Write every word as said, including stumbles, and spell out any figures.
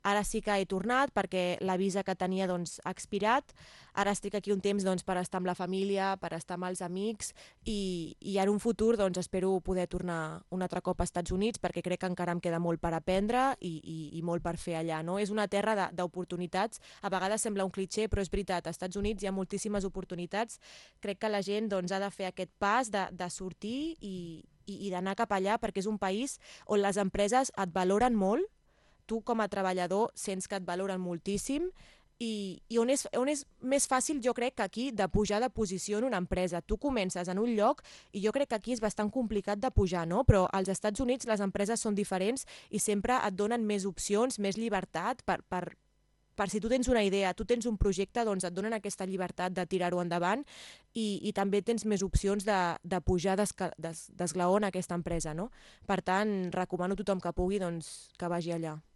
Ara sí que he tornat perquè la visa que tenia doncs, ha expirat. Ara estic aquí un temps doncs, per estar amb la família, per estar amb els amics i, i en un futur doncs, espero poder tornar un altre cop als Estats Units perquè crec que encara em queda molt per aprendre i, i, i molt per fer allà. No? És una terra de- d'oportunitats. A vegades sembla un clitxer, però és veritat. Als Estats Units hi ha moltíssimes oportunitats. Crec que la gent doncs, ha de fer aquest pas de, de sortir i, i, i d'anar cap allà perquè és un país on les empreses et valoren molt, tu com a treballador sents que et valoren moltíssim i, i on, és, on és més fàcil, jo crec que aquí, de pujar de posició en una empresa. Tu comences en un lloc i jo crec que aquí és bastant complicat de pujar, no? Però als Estats Units les empreses són diferents i sempre et donen més opcions, més llibertat per, per, per si tu tens una idea, tu tens un projecte, doncs et donen aquesta llibertat de tirar-ho endavant i, i també tens més opcions de, de pujar d'esca- d'es- d'esglaó en aquesta empresa, no? Per tant, recomano a tothom que pugui doncs, que vagi allà.